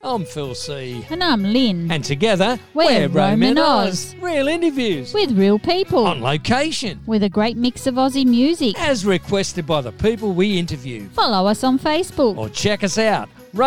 I'm Phil C. And I'm Lynn. And together, We're Roman Oz. Real interviews. With real people. On location. With a great mix of Aussie music. As requested by the people we interview. Follow us on Facebook. Or check us out,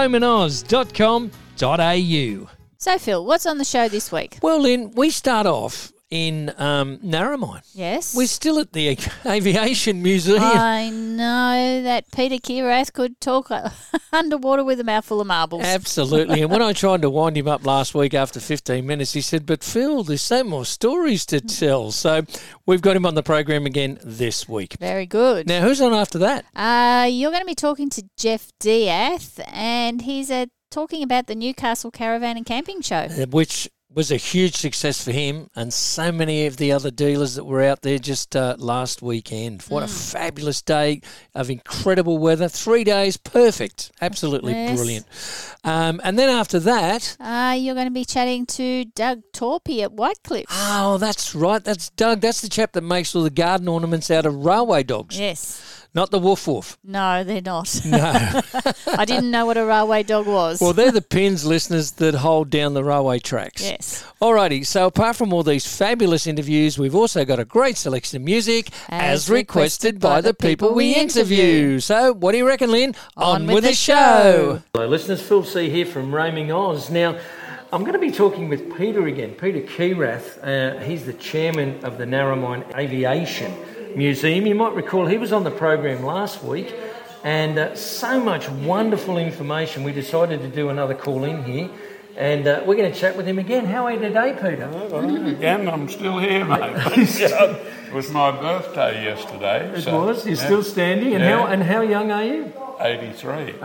romanoz.com.au. So, Phil, what's on the show this week? Well, Lynn, we start off in Narromine. Yes. We're still at the Aviation Museum. I know that Peter Keirath could talk underwater with a mouthful of marbles. Absolutely. And when I tried to wind him up last week after 15 minutes, he said, but Phil, there's so more stories to tell. So we've got him on the program again this week. Very good. Now, who's on after that? You're going to be talking to Jeff Diath, and he's talking about the Newcastle Caravan and Camping Show. Which was a huge success for him and so many of the other dealers that were out there just last weekend. What a fabulous day of incredible weather. 3 days, perfect. Absolutely brilliant. And then after that... you're going to be chatting to Doug Torpy at Whitecliff. Oh, that's right. That's Doug. That's the chap that makes all the garden ornaments out of railway dogs. Yes. Not the woof woof. No, they're not. No. I didn't know what a railway dog was. Well, they're the pins, listeners, that hold down the railway tracks. Yes. Alrighty, so apart from all these fabulous interviews, we've also got a great selection of music as requested by the people we interview. So, what do you reckon, Lynn? On with the show. Hello, listeners. Phil C. here from Roaming Oz. Now, I'm going to be talking with Peter again, Peter Keirath. He's the chairman of the Narromine Aviation Museum. You might recall he was on the program last week, and so much wonderful information. We decided to do another call in here, and we're going to chat with him again. How are you today, Peter? Again, I'm still here, mate. It was my birthday yesterday. It was. You're still standing. And how young are you? 83.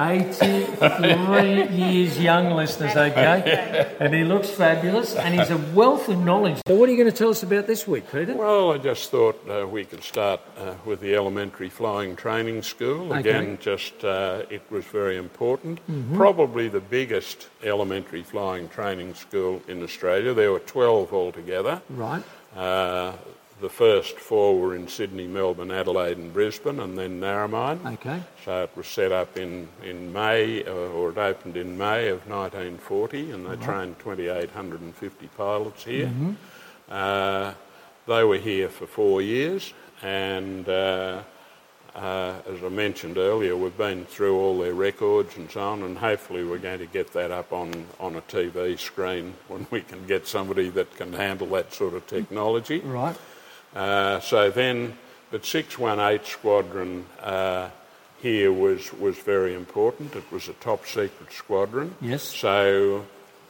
83 years young, listeners, okay? And he looks fabulous, and he's a wealth of knowledge. So what are you going to tell us about this week, Peter? Well, I just thought we could start with the Elementary Flying Training School. Again, it was very important. Mm-hmm. Probably the biggest elementary flying training school in Australia. There were 12 altogether. Right. The first 4 were in Sydney, Melbourne, Adelaide and Brisbane, and then Narromine. Okay. So it was set up in May, or it opened in May of 1940, and they trained 2,850 pilots here. Mm-hmm. They were here for 4 years, and as I mentioned earlier, we've been through all their records and so on, and hopefully we're going to get that up on a TV screen when we can get somebody that can handle that sort of technology. Right. But 618 Squadron here was very important. It was a top secret squadron. Yes. So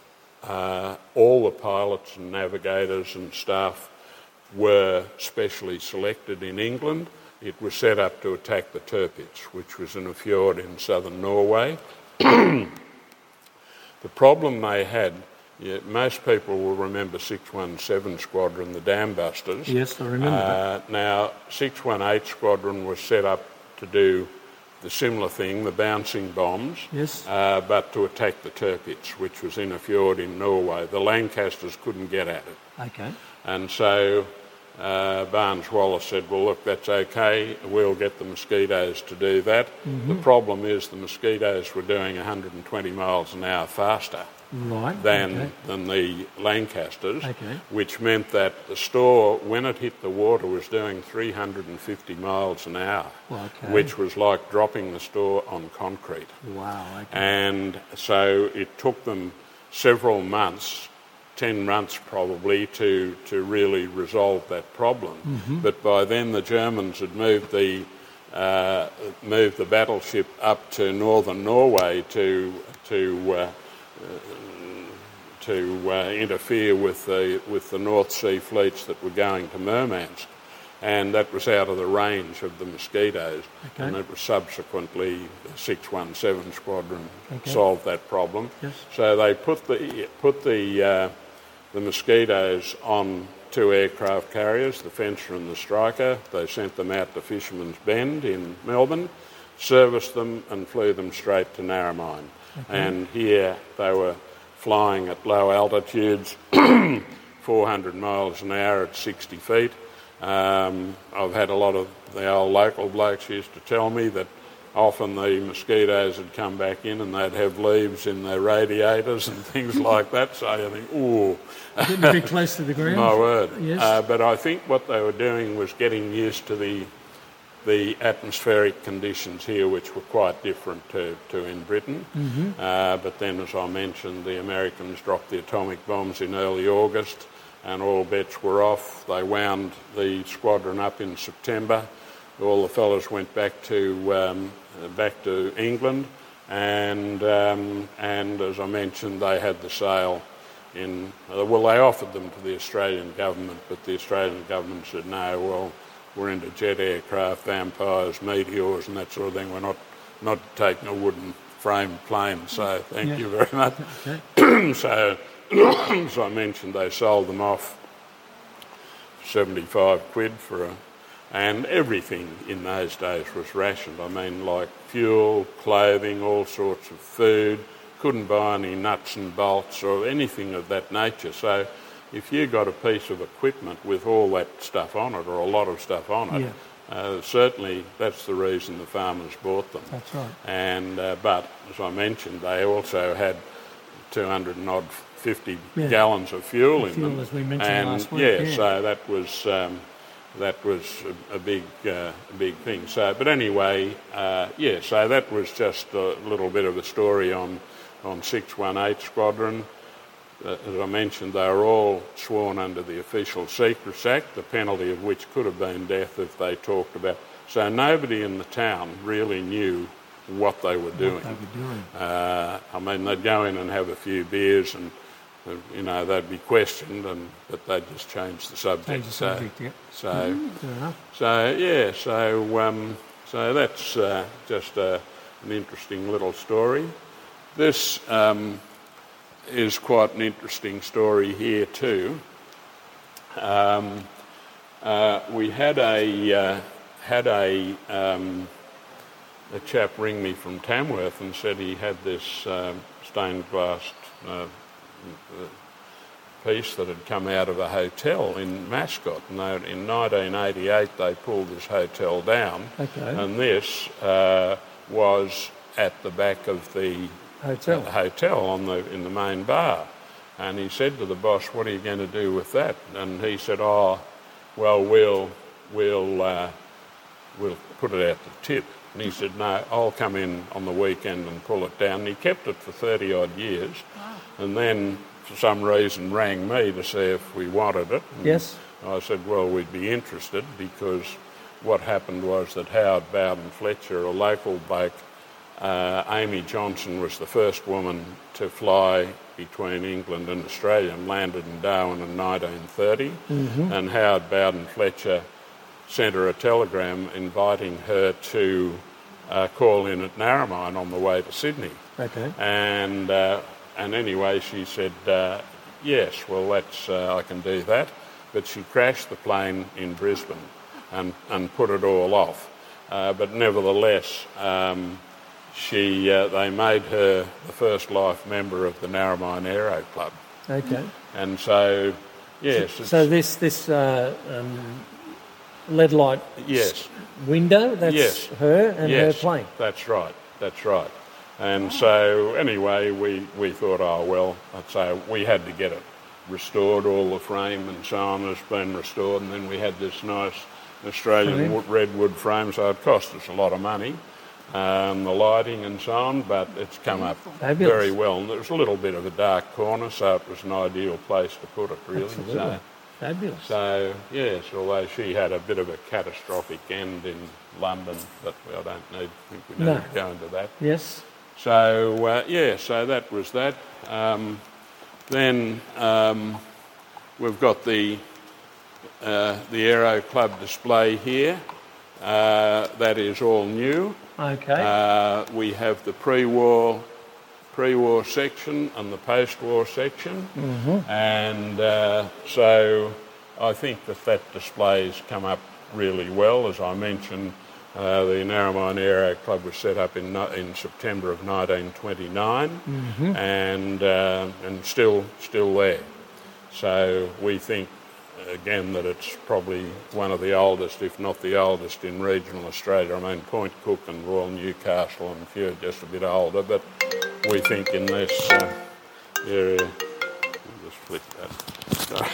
all the pilots and navigators and staff were specially selected in England. It was set up to attack the Tirpitz, which was in a fjord in southern Norway. The problem they had, most people will remember 617 Squadron, the Dam Busters. Yes, I remember that. Now, 618 Squadron was set up to do the similar thing, the bouncing bombs, yes, but to attack the Tirpitz, which was in a fjord in Norway. The Lancasters couldn't get at it. Okay. And so Barnes Wallace said, well, look, that's okay, we'll get the Mosquitoes to do that. Mm-hmm. The problem is the Mosquitoes were doing 120 miles an hour faster than the Lancasters, which meant that the store, when it hit the water, was doing 350 miles an hour, which was like dropping the store on concrete. Wow. Okay. And so it took them several months, 10 months probably, to really resolve that problem. Mm-hmm. But by then the Germans had moved the battleship up to northern Norway to interfere with the North Sea fleets that were going to Murmansk, and that was out of the range of the Mosquitoes. Okay. And it was subsequently the 617 Squadron solved that problem. Yes. So they put the Mosquitoes on 2 aircraft carriers, the Fencer and the Striker. They sent them out to Fisherman's Bend in Melbourne, serviced them and flew them straight to Narromine. Okay. And here they were flying at low altitudes, 400 miles an hour at 60 feet. I've had a lot of the old local blokes used to tell me that often the mosquitoes would come back in and they'd have leaves in their radiators and things like that. So you think, ooh. Getting a bit close to the ground. My word. Yes. But I think what they were doing was getting used to the atmospheric conditions here, which were quite different to in Britain. But then, as I mentioned, the Americans dropped the atomic bombs in early August and all bets were off. They wound the squadron up in September. All the fellas went back to England, and as I mentioned, they had the sale in. Well, they offered them to the Australian government, but the Australian government said no. Well, we're into jet aircraft, vampires, meteors, and that sort of thing. We're not taking a wooden frame plane. So thank you very much. Okay. So, as I mentioned, they sold them off 75 quid and everything in those days was rationed. I mean, like fuel, clothing, all sorts of food. Couldn't buy any nuts and bolts or anything of that nature. So if you got a piece of equipment with all that stuff on it, or a lot of stuff on it, certainly that's the reason the farmers bought them. That's right. And but as I mentioned, they also had 250 gallons of fuel in them. As we mentioned last week. So that was a big thing. So, but anyway, so that was just a little bit of a story on 618 Squadron. As I mentioned, they were all sworn under the Official Secrets Act, the penalty of which could have been death if they talked about. So nobody in the town really knew what they were doing. I mean, they'd go in and have a few beers and, they'd be questioned, but they'd just change the subject. So that's just an interesting little story. This is quite an interesting story here too. We had a chap ring me from Tamworth and said he had this stained glass piece that had come out of a hotel in Mascot. And in 1988 they pulled this hotel down, and this was at the back of the hotel in the main bar. And he said to the boss, "What are you going to do with that?" And he said, "Oh, well, we'll put it out to tip." And he said, "No, I'll come in on the weekend and pull it down." And he kept it for 30 odd years. Wow. And then for some reason rang me to see if we wanted it. And yes. I said, well, we'd be interested, because what happened was that Howard Bowden Fletcher, a local bloke, Amy Johnson was the first woman to fly between England and Australia, and landed in Darwin in 1930. And Howard Bowden Fletcher sent her a telegram inviting her to call in at Narromine on the way to Sydney. Okay. And anyway, she said, yes, well, that's I can do that. But she crashed the plane in Brisbane and put it all off. But nevertheless, they made her the first life member of the Narromine Aero Club. Okay. And so, yes. So this lead light window, that's her and her plane. That's right. And so anyway, we thought, oh well, so we had to get it restored. All the frame and so on has been restored, and then we had this nice Australian redwood frame, so it cost us a lot of money, the lighting and so on, but it's come up very well. And there was a little bit of a dark corner, so it was an ideal place to put it, really. Absolutely. Fabulous. So, yes, although she had a bit of a catastrophic end in London, but I don't think we need to go into that. Yes. So, so that was that. Then we've got the Aero Club display here. That is all new. Okay. We have the pre-war section and the post-war section. And so I think that displays come up really well. As I mentioned, the Narromine Aero Club was set up in September of 1929, and still there. So we think again, that it's probably one of the oldest, if not the oldest, in regional Australia. I mean, Point Cook and Royal Newcastle and a few are just a bit older, but we think in this area... I'll just flick that.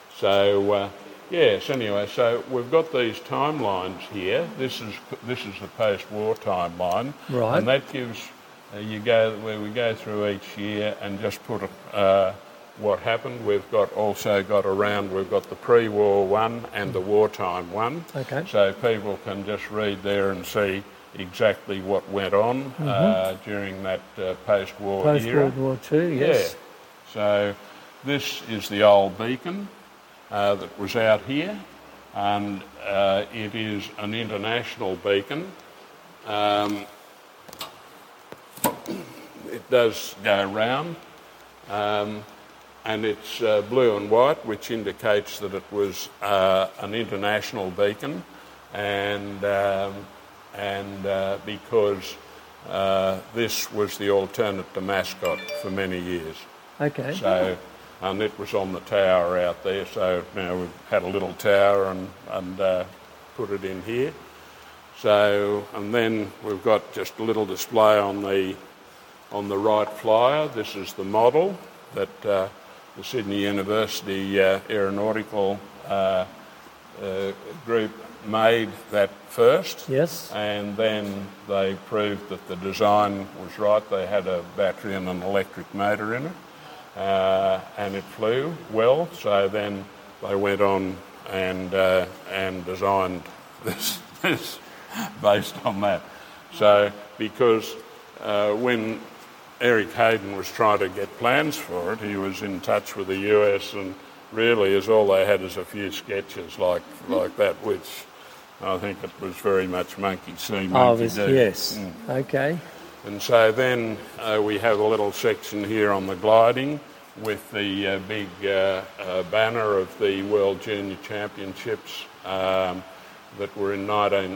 Yes, anyway, so we've got these timelines here. This is the post-war timeline. Right. And that gives... we go through each year and just put what happened. We've got the pre-war one and the wartime one. Okay. So people can just read there and see exactly what went on during that post-war era. Post-World War II, yes. Yeah. So this is the old beacon that was out here, and it is an international beacon. It does go round, and it's blue and white, which indicates that it was an international beacon, and because this was the alternate to Mascot for many years. Okay. So, and it was on the tower out there, so we've had a little tower and put it in here. So, and then we've got just a little display on the right flyer. This is the model that the Sydney University Aeronautical group made that first. Yes. And then they proved that the design was right. They had a battery and an electric motor in it, and it flew well. So then they went on and designed this based on that. So because when Eric Hayden was trying to get plans for it, he was in touch with the US, and really all they had is a few sketches like that, which I think it was very much monkey see, monkey do. Yes. Okay. And so then we have a little section here on the gliding with the big banner of the World Junior Championships that were in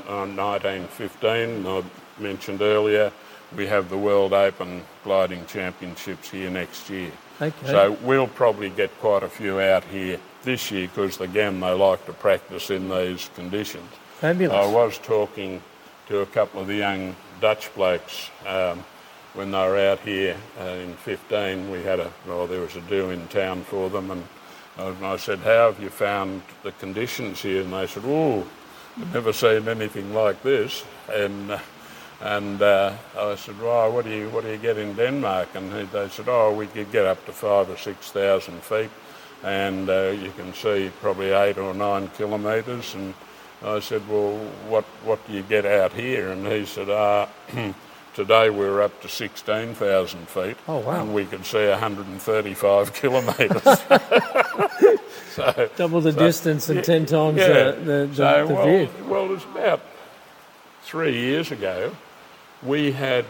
1915. I mentioned earlier, we have the World Open Gliding Championships here next year. Okay. So we'll probably get quite a few out here this year because, again, they like to practice in these conditions. Fabulous. I was talking to a couple of the young Dutch blokes when they were out here in 15. There was a do in town for them, and I said, "How have you found the conditions here?" And they said, "Oh, I've never seen anything like this." And I said, "Well, what do you get in Denmark?" And they said, "Oh, we could get up to 5,000 or 6,000 feet, and you can see probably 8 or 9 kilometres." And I said, "Well, what do you get out here?" And he said, "Today we're up to 16,000 feet, oh, wow. and we could see 135 kilometres." Double the distance and 10 times the view. Well, it was about 3 years ago. We had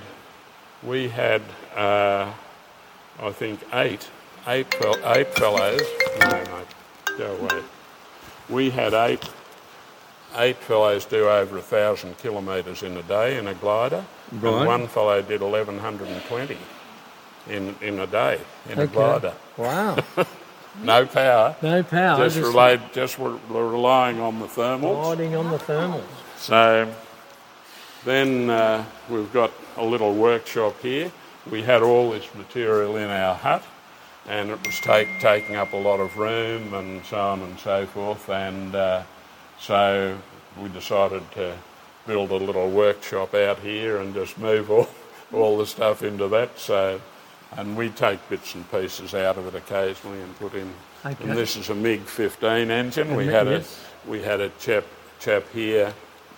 I think eight fellows. No, mate, go away. We had eight fellows do over 1,000 kilometres in a day in a glider, right. And one fellow did 1,120 in a day in a glider. Wow. No power. No power. Just relying on the thermals. Riding on the thermals. So then we've got a little workshop here. We had all this material in our hut, and it was taking up a lot of room and so on and so forth. And so we decided to build a little workshop out here and just move all the stuff into that. So, and we take bits and pieces out of it occasionally and put in. Okay. And this is a MiG-15 engine. We had a chap here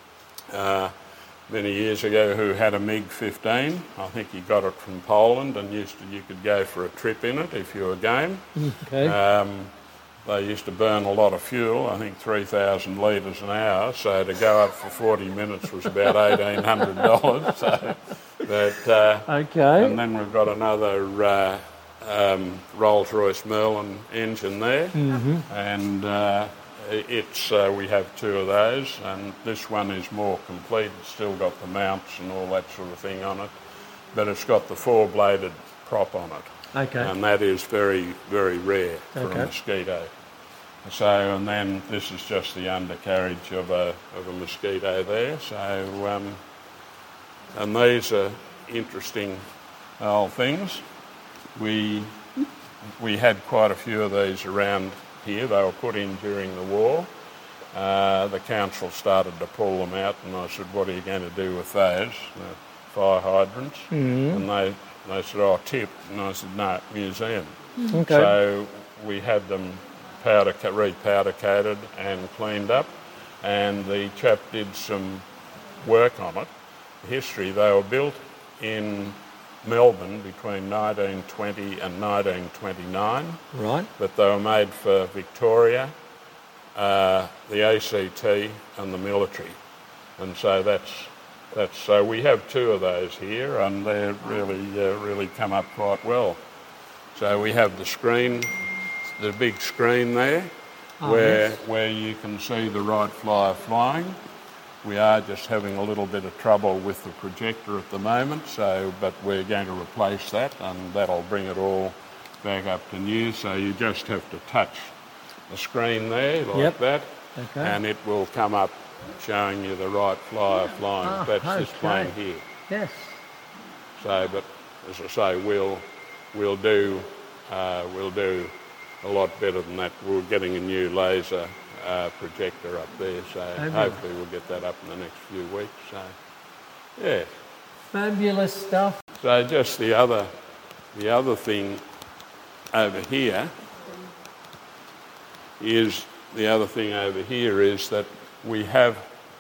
many years ago who had a MiG-15. I think he got it from Poland, and you could go for a trip in it if you were game. Okay. They used to burn a lot of fuel, I think 3,000 litres an hour, so to go up for 40 minutes was about $1,800. So okay. And then we've got another Rolls-Royce Merlin engine there, and we have 2 of those, and this one is more complete. It's still got the mounts and all that sort of thing on it, but it's got the 4-bladed prop on it. Okay. And that is very, very rare for a Mosquito. So, and then this is just the undercarriage of a mosquito there. So, and these are interesting old things. We had quite a few of these around here. They were put in during the war. The council started to pull them out, and I said, "What are you going to do with those?" Fire hydrants. And they said, "Oh, tip." And I said, "No, museum." Okay. So we had them re-powder coated and cleaned up, and the chap did some work on it. History, they were built in Melbourne between 1920 and 1929. Right. But they were made for Victoria, the ACT and the military. And so so we have two of those here, and they're really come up quite well. So we have the screen, the big screen there, where you can see the Wright Flyer flying. We are just having a little bit of trouble with the projector at the moment, but we're going to replace that, and that'll bring it all back up to new. So you just have to touch the screen there like that, and it will come up showing you the Wright Flyer flying. That's this plane here. Yes. So, but as I say, we'll do a lot better than that. We're getting a new laser projector up there, so hopefully we'll get that up in the next few weeks. So, yeah. Fabulous stuff. So just the other thing over here is that we have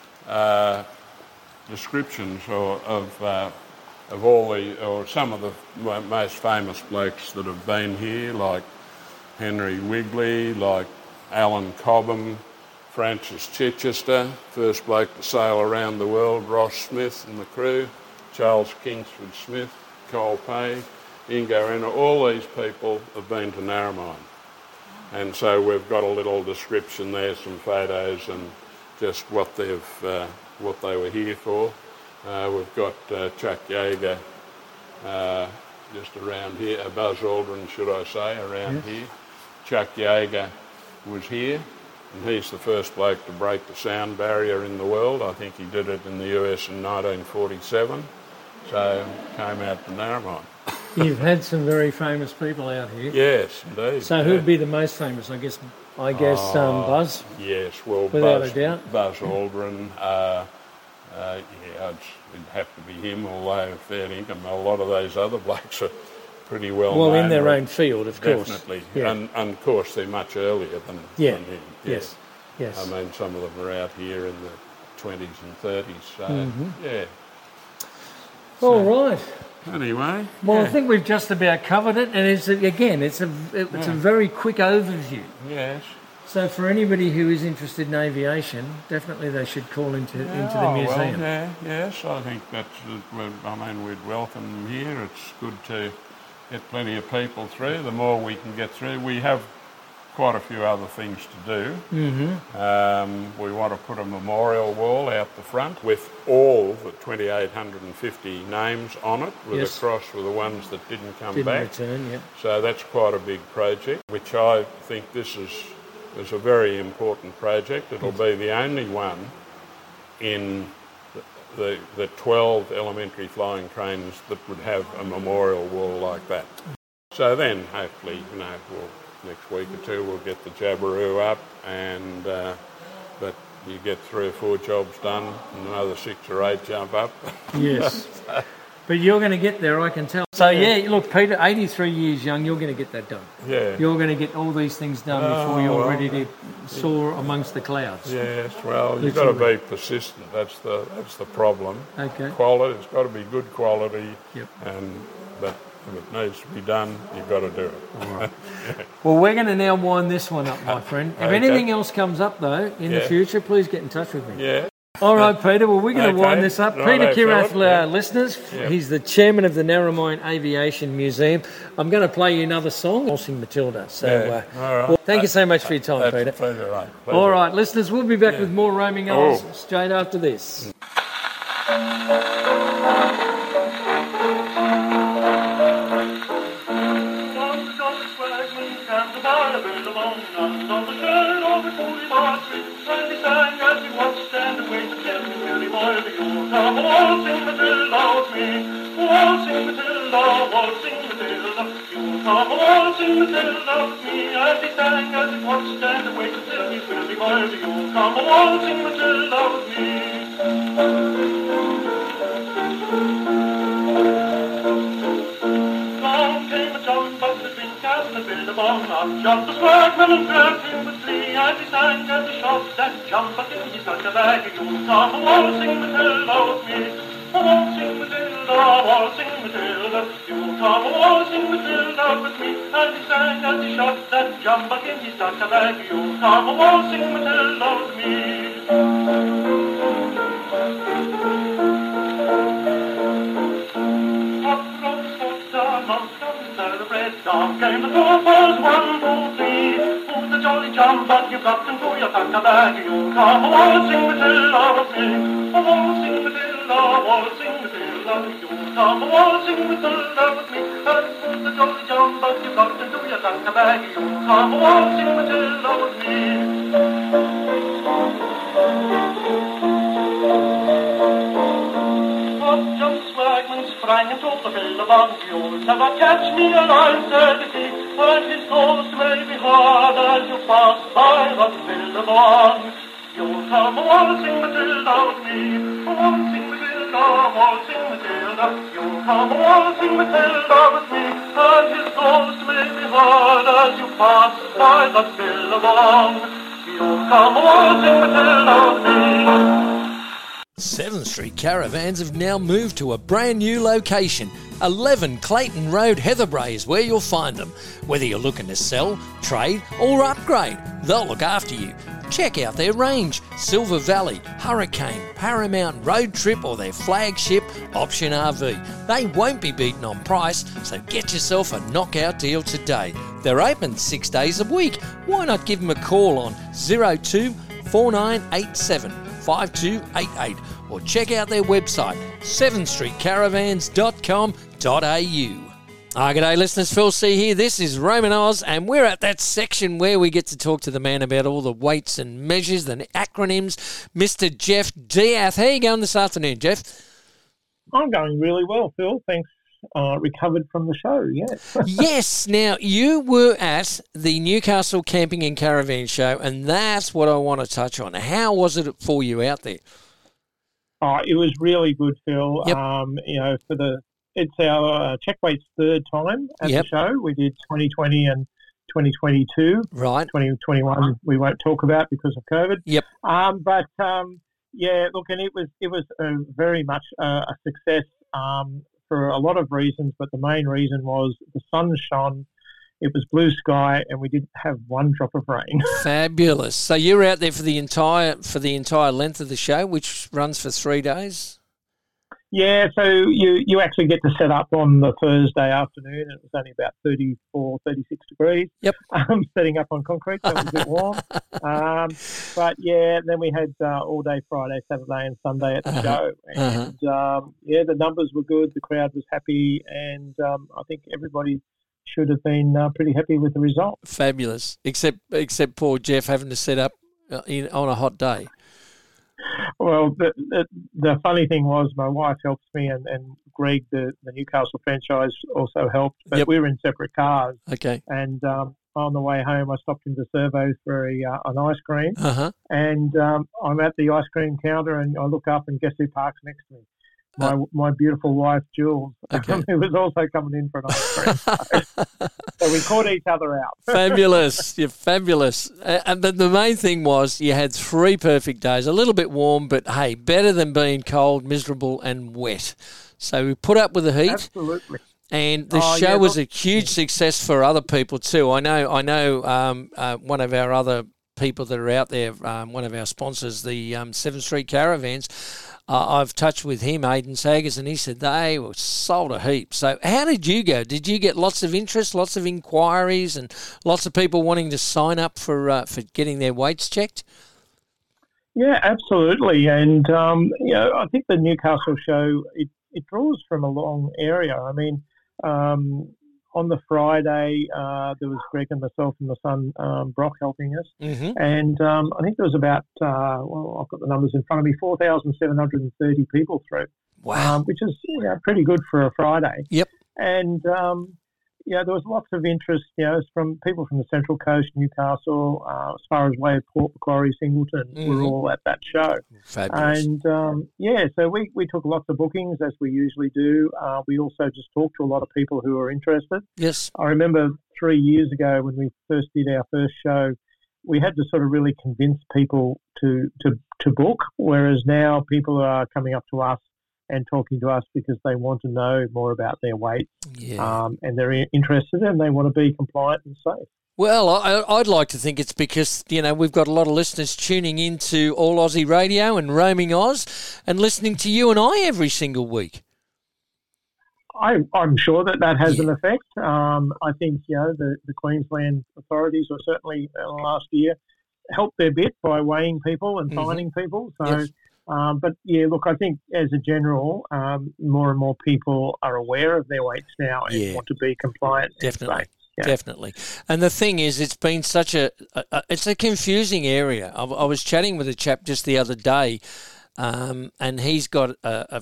descriptions of all some of the most famous blokes that have been here, like Henry Wigley, like Alan Cobham, Francis Chichester, first bloke to sail around the world, Ross Smith and the crew, Charles Kingsford Smith, Cole Pay, Ingo Renner, all these people have been to Narromine. And so we've got a little description there, some photos and just what they were here for. We've got Chuck Yeager just around here, Buzz Aldrin, should I say, around here. Chuck Yeager was here, and he's the first bloke to break the sound barrier in the world. I think he did it in the US in 1947, so came out to Narromine. You've had some very famous people out here. Yes, indeed. So who'd be the most famous? I guess Buzz. Yes, well, without a doubt. Buzz Aldrin. It'd have to be him, although fair income, a lot of those other blokes are pretty well known. In their own field, of course. Definitely. Yeah. And of course they're much earlier than him. Yes. I mean, some of them are out here in the 20s and 30s. So, yeah. All right. Anyway. Well, I think we've just about covered it, and it's a very quick overview. Yes. So for anybody who is interested in aviation, definitely they should call into the museum. Well, yes, I think we'd welcome them here. It's good to get plenty of people through. The more we can get through, we have quite a few other things to do. We want to put a memorial wall out the front with all the 2,850 names on it, with a cross for the ones that didn't back. Return, yeah. So that's quite a big project, which I think this is a very important project. It'll be the only one in the 12 elementary flying trains that would have a memorial wall like that. So then, hopefully, next week or two we'll get the Jabiru up, and but you get 3 or 4 jobs done, and another 6 or 8 jump up. Yes. But you're going to get there, I can tell. So, look, Peter, 83 years young, you're going to get that done. Yeah. You're going to get all these things done before you're ready to soar amongst the clouds. Yes, well, you've got to be persistent. That's the problem. Okay. Quality, it's got to be good quality. Yep. But if it needs to be done, you've got to do it. All right. Well, we're going to now wind this one up, my friend. If anything else comes up, though, in the future, please get in touch with me. Yeah. All right, Peter. Well, we're going to wind this up. Peter Kirath, listeners. Yep. He's the chairman of the Narromine Aviation Museum. I'm going to play you another song, Waltzing Matilda. So, all right. well, thank you so much for your time, Peter. Pleasure, right. All right, listeners. We'll be back with more Roaming Oz straight after this. Don't the swagman camped about a billabong, and on the shirt of his holy marching, and he sang as he watched and waited till his merry boy the old come waltzing Matilda with me, waltzing Matilda, waltzing Matilda, you'll come waltzing Matilda with me, and he sang as he watched and waited till his merry boy the old come waltzing Matilda with me. The billabong up jumped the swagman and grabbed him with glee as he sang as he shot that jump up in his got a bag of you'll come waltzing Matilda with me, waltzing Matilda, waltzing Matilda, you'll come waltzing Matilda with me as he sang as he shot that jump up in his got a bag of you'll come waltzing Matilda with me. Down came the troopers, 1, 2, 3. Who's the jolly jumbuck you've got into your tucker bag? You'll come waltzing Matilda with me, waltzing Matilda, waltzing Matilda. You'll come waltzing Matilda with me. Who's the jolly jumbuck you've got into your tucker bag? You'll come waltzing Matilda with me. Sprang and told the billabong, you'll never catch me alive, said he, and his ghost may be hard as you pass by the billabong. You'll come waltzing Matilda with me, waltzing Matilda, waltzing Matilda. You'll come waltzing Matilda with me, and his ghost may be hard as you pass by the billabong. You'll come waltzing Matilda with me. 7th Street Caravans have now moved to a brand new location. 11 Clayton Road, Heatherbrae is where you'll find them. Whether you're looking to sell, trade or upgrade, they'll look after you. Check out their range: Silver Valley, Hurricane, Paramount, Road Trip or their flagship Option RV. They won't be beaten on price, so get yourself a knockout deal today. They're open 6 days a week. Why not give them a call on 02 4987 5288 or check out their website 7thstreetcaravans.com.au. G'day listeners, Phil C here. This is Roman Oz and we're at that section where we get to talk to the man about all the weights and measures, the acronyms, Mr. Jeff Diath. How are you going this afternoon, Jeff? I'm going really well, Phil. Thanks. Recovered from the show, yes. Yes. Now, you were at the Newcastle Camping and Caravan Show, and that's what I want to touch on. How was it for you out there? It was really good, Phil. Yep. It's our Checkweight's third time at the show. We did 2020 and 2022. Right. 2021 we won't talk about because of COVID. Yep. Look, and it was very much a success. For a lot of reasons, but the main reason was the sun shone, it was blue sky, and we didn't have one drop of rain. Fabulous. So you were out there for the entire length of the show, which runs for 3 days? Yeah, so you actually get to set up on the Thursday afternoon. It was only about 34, 36 degrees. Yep. Setting up on concrete, so it was a bit warm. Then we had all day Friday, Saturday and Sunday at the show. And, the numbers were good. The crowd was happy. And I think everybody should have been pretty happy with the result. Fabulous. Except poor Jeff having to set up on a hot day. Well, the funny thing was my wife helps me and Greg, the Newcastle franchise, also helped. But we were in separate cars. Okay. And on the way home, I stopped into Servo's for an ice cream. And I'm at the ice cream counter and I look up and guess who parks next to me? My beautiful wife, Jules, who was also coming in for an ice cream. So we caught each other out. Fabulous. You're fabulous. But the main thing was you had 3 perfect days, a little bit warm, but, hey, better than being cold, miserable and wet. So we put up with the heat. Absolutely. And the show was a huge success for other people too. I know. One of our other people that are out there, one of our sponsors, the 7th Street Caravans, I've touched with him, Aidan Saggers, and he said they were sold a heap. So how did you go? Did you get lots of interest, lots of inquiries, and lots of people wanting to sign up for getting their weights checked? Yeah, absolutely. And, I think the Newcastle show, it draws from a long area. I mean, on the Friday, there was Greg and myself and my son Brock helping us, and I think there was about I've got the numbers in front of me, 4,730 people through. Wow, which is pretty good for a Friday. Yep. And there was lots of interest, from people from the Central Coast, Newcastle, as far as way of Port Macquarie, Singleton, were all at that show. Fabulous. And so we took lots of bookings, as we usually do. We also just talked to a lot of people who were interested. Yes. I remember 3 years ago when we first did our first show, we had to sort of really convince people to book, whereas now people are coming up to us and talking to us because they want to know more about their weight, and they're interested and they want to be compliant and safe. Well, I'd like to think it's because, we've got a lot of listeners tuning into All Aussie Radio and Roaming Oz and listening to you and I every single week. I'm sure that has an effect. I think, the Queensland authorities were certainly last year helped their bit by weighing people and fining people. So. Yes. But I think as a general, more and more people are aware of their weights now and want to be compliant. Definitely. Definitely. And the thing is, it's been such it's a confusing area. I was chatting with a chap just the other day, and he's got a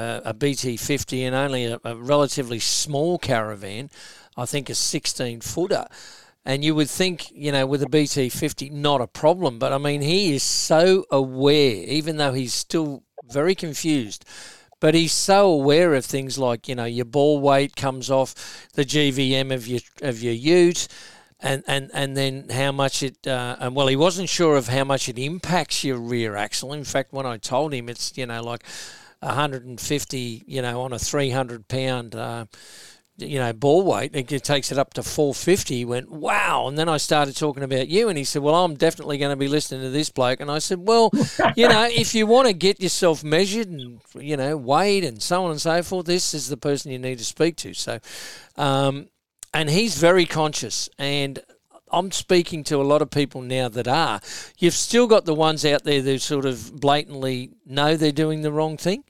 BT50 and only a relatively small caravan, I think a 16-footer. And you would think, with a BT50, not a problem. But, I mean, he is so aware, even though he's still very confused. But he's so aware of things like, your ball weight comes off the GVM of your ute and then how much it he wasn't sure of how much it impacts your rear axle. In fact, when I told him it's, like 150, on a 300-pound ball weight, it takes it up to 450. He went, wow. And then I started talking about you, and he said, well, I'm definitely going to be listening to this bloke. And I said, well, if you want to get yourself measured and, weighed and so on and so forth, this is the person you need to speak to. So, and he's very conscious, and I'm speaking to a lot of people now that are. You've still got the ones out there that sort of blatantly know they're doing the wrong thing,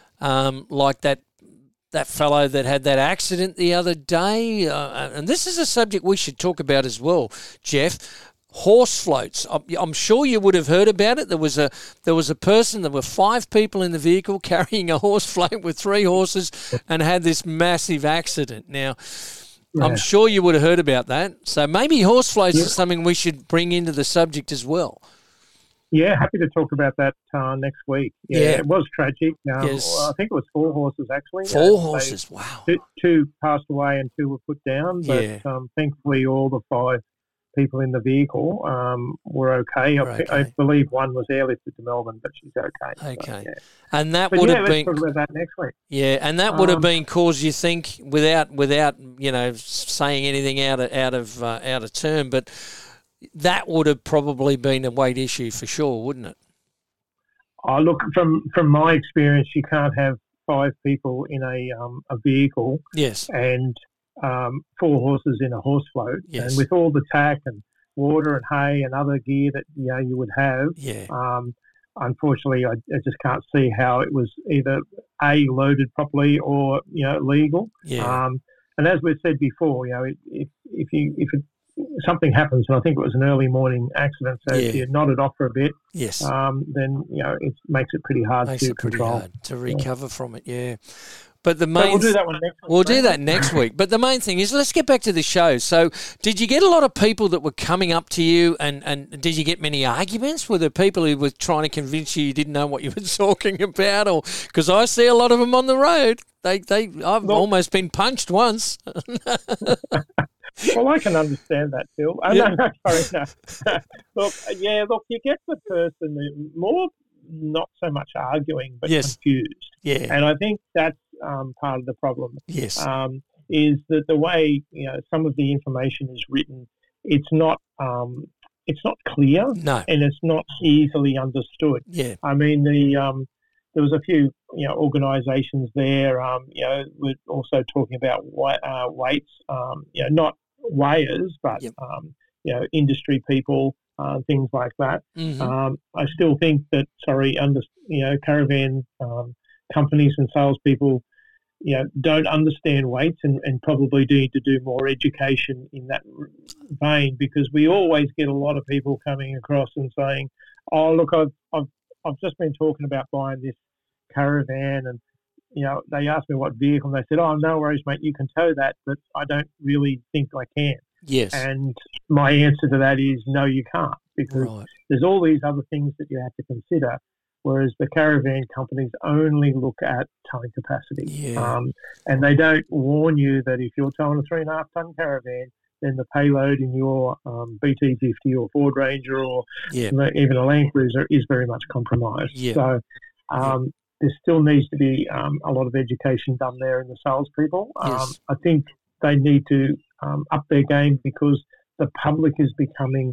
like that fellow that had that accident the other day, and this is a subject we should talk about as well, Jeff. Horse floats. I'm sure you would have heard about it. There was a person. There were 5 people in the vehicle carrying a horse float with 3 horses, and had this massive accident. Now, I'm sure you would have heard about that. So maybe horse floats is something we should bring into the subject as well. Yeah, happy to talk about that next week. Yeah, it was tragic. Yes. I think it was 4 horses, actually. 4 horses, wow. 2 passed away and 2 were put down, but thankfully all the 5 people in the vehicle were okay. I believe one was airlifted to Melbourne, but she's okay. Okay. So, and that would have been... let's talk about that next week. Yeah, and that would have been cause you think, without saying anything out of term, but... that would have probably been a weight issue for sure, wouldn't it? Oh, look, from my experience, you can't have 5 people in a vehicle. Yes. And 4 horses in a horse float. Yes. And with all the tack and water and hay and other gear that you would have. Yeah. Unfortunately, I just can't see how it was either loaded properly or legal. Yeah. And as we've said before, if something happens, and I think it was an early morning accident, so if you nod it off for a bit, then it makes it pretty hard to control. Hard to recover from it. Yeah. But we'll do that one next week. We'll do that next week. But the main thing is, let's get back to the show. So, did you get a lot of people that were coming up to you, and did you get many arguments? Were there people who were trying to convince you didn't know what you were talking about? Or because I see a lot of them on the road, I've almost been punched once. Well, I can understand that, Phil. No. Look, you get the person more not so much arguing, but confused. Yeah. And I think that's part of the problem. Yes. Is that the way some of the information is written, it's not clear. No. And it's not easily understood. Yeah. I mean, there was a few organisations there. We're also talking about weights. Not weighers, but industry people, things like that. Mm-hmm. I still think that caravan companies and salespeople don't understand weights and probably need to do more education in that vein, because we always get a lot of people coming across and saying, "Oh, look, I've just been talking about buying this caravan," and they asked me what vehicle, and they said, "Oh, no worries, mate, you can tow that, but I don't really think I can." Yes. And my answer to that is no, you can't, because there's all these other things that you have to consider, whereas the caravan companies only look at towing capacity. Yeah. And they don't warn you that if you're towing a 3.5 ton caravan, then the payload in your BT50 or Ford Ranger or even a Land Cruiser is very much compromised. Yeah. So there still needs to be a lot of education done there in the salespeople. Yes. I think they need to up their game, because the public is becoming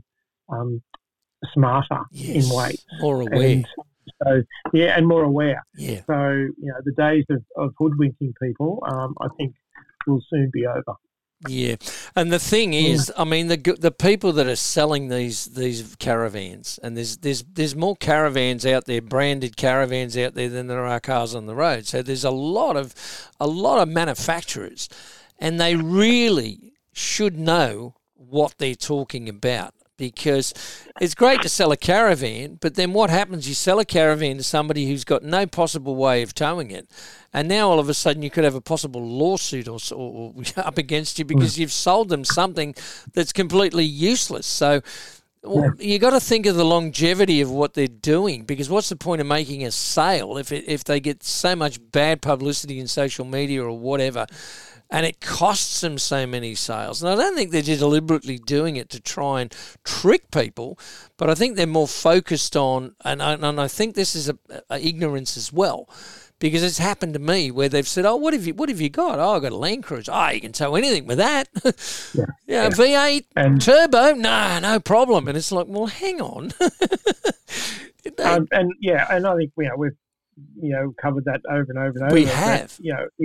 smarter in ways. More aware. And more aware. Yeah. So, the days of hoodwinking people, I think, will soon be over. Yeah, and the thing is, I mean, the people that are selling these caravans, and there's more caravans out there, branded caravans out there, than there are cars on the road. So there's a lot of manufacturers, and they really should know what they're talking about. Because it's great to sell a caravan, but then what happens? You sell a caravan to somebody who's got no possible way of towing it, and now all of a sudden you could have a possible lawsuit or up against you because you've sold them something that's completely useless. So you got to think of the longevity of what they're doing, because what's the point of making a sale if they get so much bad publicity in social media or whatever? And it costs them so many sales. And I don't think they're deliberately doing it to try and trick people, but I think they're more focused on, and I think this is a ignorance as well, because it's happened to me where they've said, "Oh, what have you got?" "Oh, I've got a Land Cruiser." "Oh, you can tow anything with that." V8 and turbo, no problem. And it's like, well, hang on. And I think we've covered that over and over and over. We have.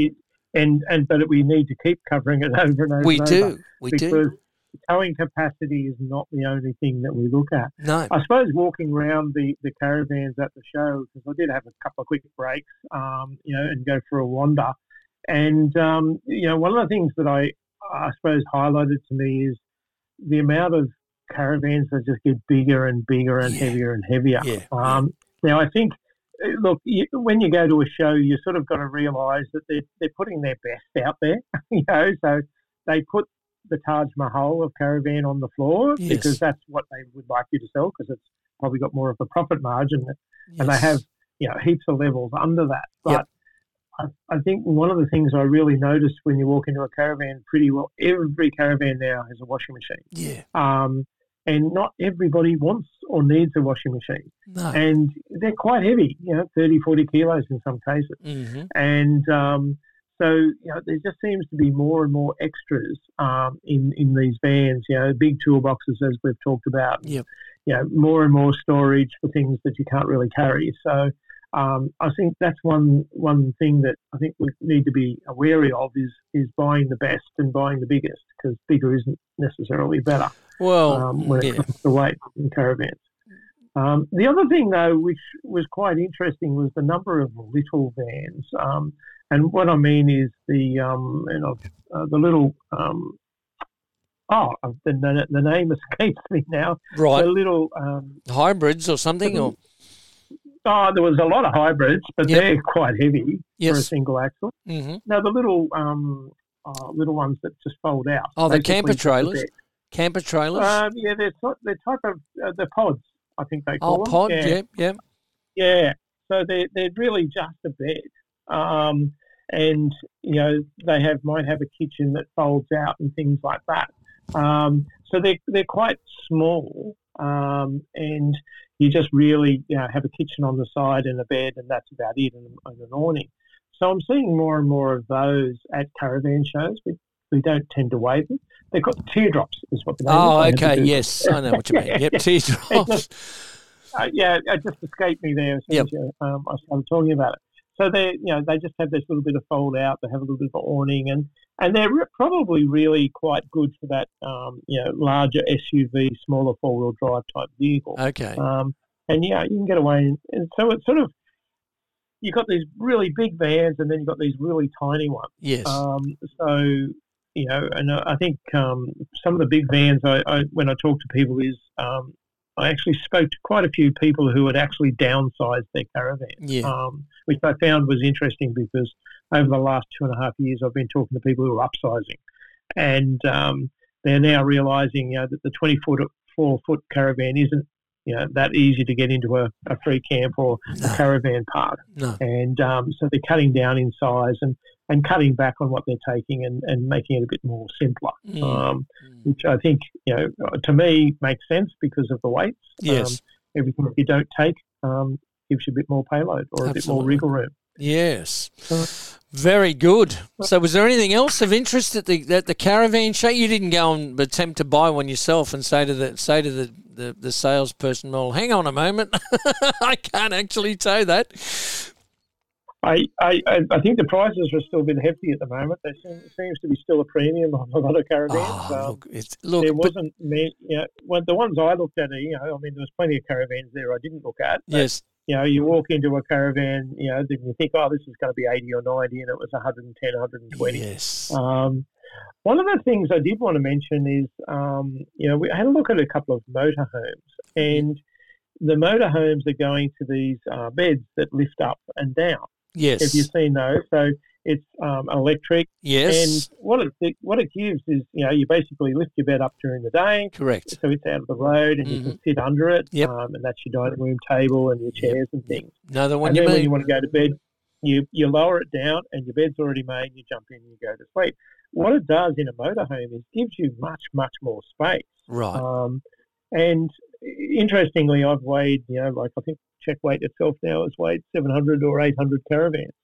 But we need to keep covering it over and over. We and do. over, We because do. Towing capacity is not the only thing that we look at. No. I suppose walking around the caravans at the show, because I did have a couple of quick breaks, and go for a wander. And, one of the things that I suppose highlighted to me is the amount of caravans that just get bigger and bigger and heavier and heavier. Yeah. Now, I think, look, when you go to a show, you sort of got to realise that they're putting their best out there, so they put the Taj Mahal of caravan on the floor because that's what they would like you to sell, because it's probably got more of a profit margin, and they have heaps of levels under that. But I think one of the things I really noticed when you walk into a caravan, pretty well every caravan now has a washing machine. Yeah. And not everybody wants or needs a washing machine. No. And they're quite heavy, 30, 40 kilos in some cases. Mm-hmm. And so there just seems to be more and more extras in these vans, big toolboxes, as we've talked about. Yep. More and more storage for things that you can't really carry. So I think that's one thing that I think we need to be wary of is buying the best and buying the biggest, because bigger isn't necessarily better. Well, when it comes to weight in caravans. The other thing, though, which was quite interesting, was the number of little vans. And what I mean is the little the name escapes me now. Right. The little hybrids or something, or there was a lot of hybrids, but they're quite heavy for a single axle. Mm-hmm. No, the little ones that just fold out. Oh, the camper trailers. Camper trailers? They're type of the pods, I think they call them. Pod, yeah. Yeah, so they're really just a bed. And, they might have a kitchen that folds out and things like that. So they're quite small, and you just really have a kitchen on the side and a bed, and that's about it, and an awning. So I'm seeing more and more of those at caravan shows. We don't tend to weigh them. They've got teardrops, is what the name is. Oh, okay, yes, I know what you mean. Yep, teardrops. It just escaped me there as soon as I started talking about it. So they just have this little bit of fold out. They have a little bit of awning, and they're probably really quite good for that, larger SUV, smaller four-wheel drive type vehicle. Okay. And you can get away, and so it's sort of you've got these really big vans, and then you've got these really tiny ones. Yes. So, you know, and I think some of the big vans, when I talk to people, is I actually spoke to quite a few people who had actually downsized their caravan, which I found was interesting because over the last 2.5 years, I've been talking to people who are upsizing, and they're now realising, you know, that the 24-foot caravan isn't, you know, that easy to get into a free camp or a caravan park. No. And so they're cutting down in size and cutting back on what they're taking and making it a bit more simpler, which I think, you know, to me makes sense because of the weights. Yes. Everything that you don't take gives you a bit more payload or a bit more wriggle room. Yes. Very good. So was there anything else of interest at the caravan show? You didn't go and attempt to buy one yourself and say to the salesperson, well, hang on a moment, I can't actually tow that. I think the prices are still a bit hefty at the moment. There seems to be still a premium on a lot of caravans. There wasn't many, you know, the ones I looked at, you know, I mean, there was plenty of caravans there I didn't look at. Yes. You know, you walk into a caravan, you know, then you think, oh, this is going to be 80 or 90, and it was 110, 120. Yes. One of the things I did want to mention is, you know, we had a look at a couple of motorhomes, and the motorhomes are going to these beds that lift up and down. Yes. Have you seen those? So it's electric. Yes. And what it gives is, you know, you basically lift your bed up during the day. Correct. So it's out of the road, and you can sit under it. Yep. And that's your dining room table and your chairs and things. No, the one and you then mean. when you want to go to bed, you lower it down, and your bed's already made. You jump in and you go to sleep. What it does in a motorhome is gives you much, much more space. Right. And interestingly, I've weighed, you know, like I think Check Weight itself now has weighed 700 or 800 caravans.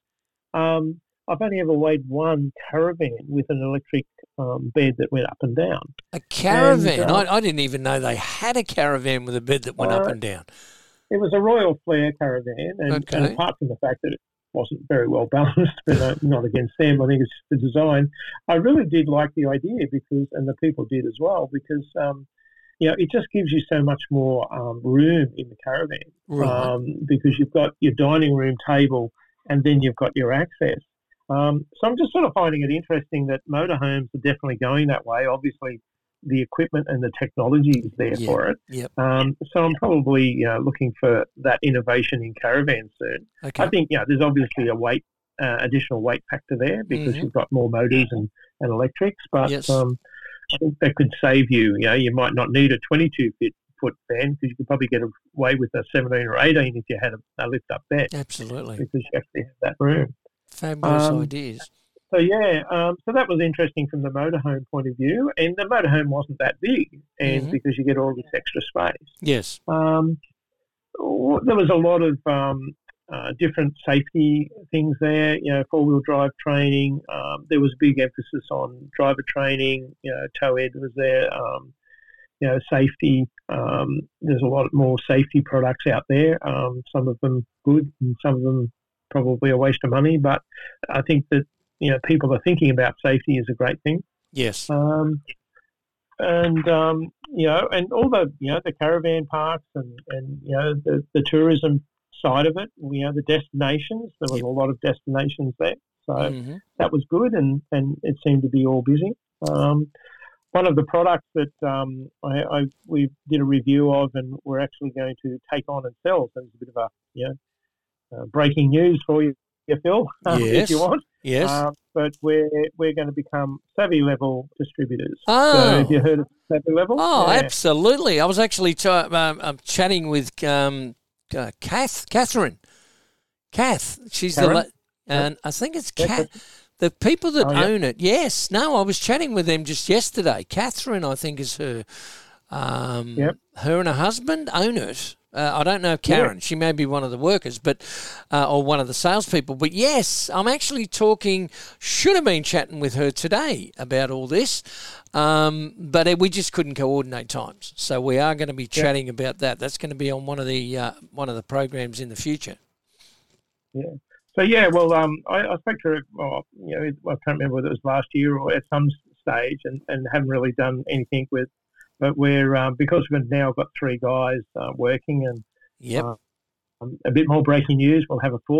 I've only ever weighed one caravan with an electric bed that went up and down. A caravan? And, I didn't even know they had a caravan with a bed that went up and down. It was a Royal Flair caravan, and apart from the fact that it wasn't very well balanced, but not against them, I think it's the design. I really did like the idea because, and the people did as well, because you know, it just gives you so much more room in the caravan, because you've got your dining room table and then you've got your access. So I'm just sort of finding it interesting that motorhomes are definitely going that way. Obviously, the equipment and the technology is there for it. Yep. So I'm probably looking for that innovation in caravans soon. Okay. I think there's obviously a additional weight factor there because you've got more motors and electrics, but I think that could save you. You know, you might not need a 22-foot van because you could probably get away with a 17 or 18 if you had a lift-up bed. Absolutely. Because you actually have that room. Fabulous ideas. So, so that was interesting from the motorhome point of view. And the motorhome wasn't that big and because you get all this extra space. Yes. There was a lot of different safety things there, you know, four-wheel drive training. There was a big emphasis on driver training. You know, Tow-Ed was there. You know, safety. There's a lot more safety products out there. Some of them good and some of them probably a waste of money. But I think that, you know, people are thinking about safety is a great thing. Yes. You know, and all the, you know, the caravan parks and you know, the tourism side of it, you know, the destinations, there was a lot of destinations there. So that was good and it seemed to be all busy. One of the products that we did a review of and we're actually going to take on and sell, so it's a bit of a breaking news for you, Phil, if you want. Yes. But we're going to become Savvy Level distributors. Oh. So have you heard of Savvy Level? Oh, absolutely. I was actually chatting with Catherine. She's Karen? and I think it's the people that own it. Yes. No, I was chatting with them just yesterday. Catherine, I think, is her. Her and her husband own it. I don't know Karen. Yeah. She may be one of the workers, but or one of the salespeople. But yes, I'm actually should have been chatting with her today about all this, but we just couldn't coordinate times. So we are going to be chatting about that. That's going to be on one of the programs in the future. Yeah. So I spoke to her. Well, you know, I can't remember whether it was last year or at some stage, and haven't really done anything with. But we're because we've now got 3 guys working, and a bit more breaking news. We'll have a 4th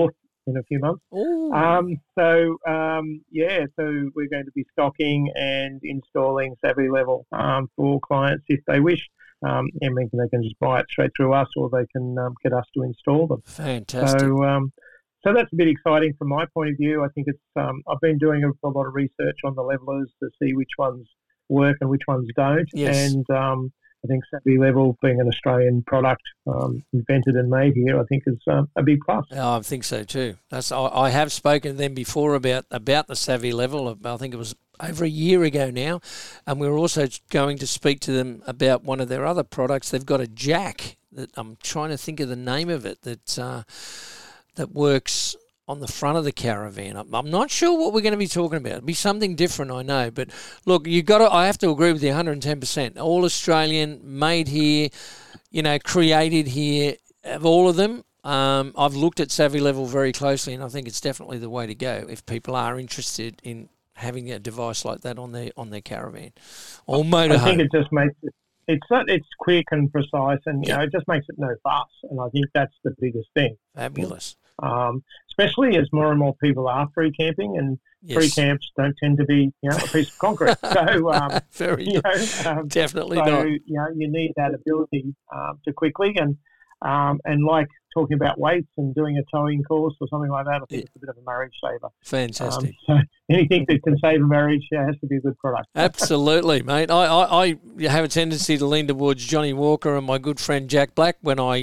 in a few months. Ooh. So we're going to be stocking and installing Savvy Level for clients if they wish. And they can just buy it straight through us, or they can get us to install them. Fantastic. So that's a bit exciting from my point of view. I think it's I've been doing a lot of research on the levelers to see which ones work and which ones don't. Yes. And I think Savvy Level, being an Australian product invented and made here, I think is a big plus. Oh, I think so too. I have spoken to them before about the Savvy Level. I think it was over a year ago now, and we were also going to speak to them about one of their other products. They've got a jack that I'm trying to think of the name of it that works on the front of the caravan. I'm not sure what we're going to be talking about. It'll be something different, I know. But look, I have to agree with you 110%. All Australian, made here, created here, of all of them. I've looked at Savvy Level very closely, and I think it's definitely the way to go if people are interested in having a device like that on their caravan or motorhome. I think it just makes it. It's quick and precise, and it just makes it no fuss. And I think that's the biggest thing. Fabulous. Especially as more and more people are free camping, and free camps don't tend to be a piece of concrete. So very definitely so, not. You need that ability to quickly and like talking about weights and doing a towing course or something like that. I think it's a bit of a marriage saver. Fantastic. So anything that can save a marriage has to be a good product. Absolutely, mate. I have a tendency to lean towards Johnny Walker and my good friend Jack Black when I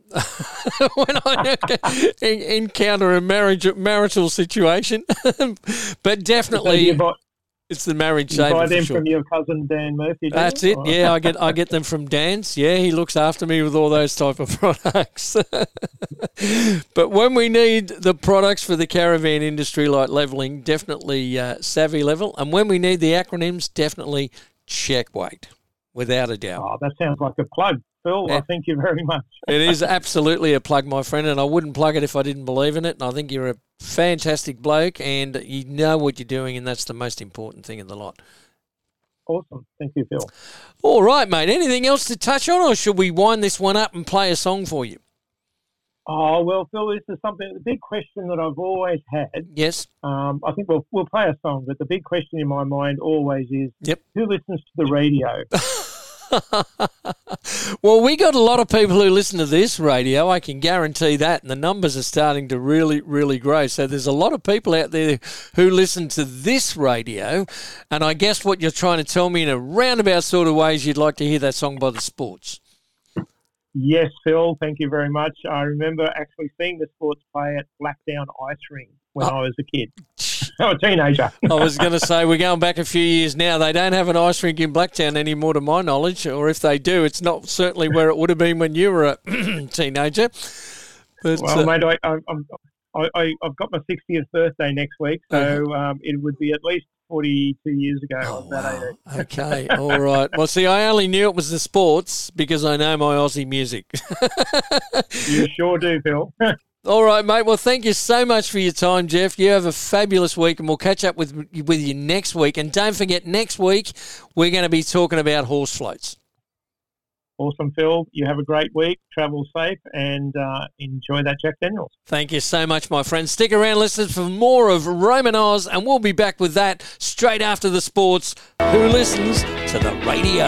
encounter a marital situation. But definitely, it's the marriage saver. You buy them for sure. from your cousin Dan Murphy. That's it. Yeah, I get them from Dan's. Yeah, he looks after me with all those type of products. But when we need the products for the caravan industry like leveling, definitely Savvy Level, and when we need the acronyms, definitely Checkweight, without a doubt. Oh, that sounds like a plug, Phil. I thank you very much. It is absolutely a plug, my friend, and I wouldn't plug it if I didn't believe in it. And I think you're a fantastic bloke, and you know what you're doing, and that's the most important thing in the lot. Awesome. Thank you, Phil. All right, mate. Anything else to touch on, or should we wind this one up and play a song for you? Oh, well, Phil, this is the big question that I've always had. Yes. I think we'll play a song, but the big question in my mind always is, who listens to the radio? Well, we got a lot of people who listen to this radio, I can guarantee that, and the numbers are starting to really, really grow. So there's a lot of people out there who listen to this radio, and I guess what you're trying to tell me in a roundabout sort of ways, you'd like to hear that song by The Sports. Yes, Phil, thank you very much. I remember actually seeing the Sports play at Blackdown Ice Ring when I was a kid. A teenager. I was going to say, we're going back a few years now. They don't have an ice rink in Blacktown anymore, to my knowledge, or if they do, it's not certainly where it would have been when you were a teenager. But, well, mate, I've got my 60th birthday next week, so it would be at least 42 years ago. Oh, wow. Okay, all right. Well, see, I only knew it was The Sports because I know my Aussie music. You sure do, Phil. All right, mate. Well, thank you so much for your time, Jeff. You have a fabulous week, and we'll catch up with you next week. And don't forget, next week, we're going to be talking about horse floats. Awesome, Phil. You have a great week. Travel safe and enjoy that Jack Daniels. Thank you so much, my friend. Stick around, listeners, for more of Roman Oz, and we'll be back with that straight after The Sports. Who listens to the radio?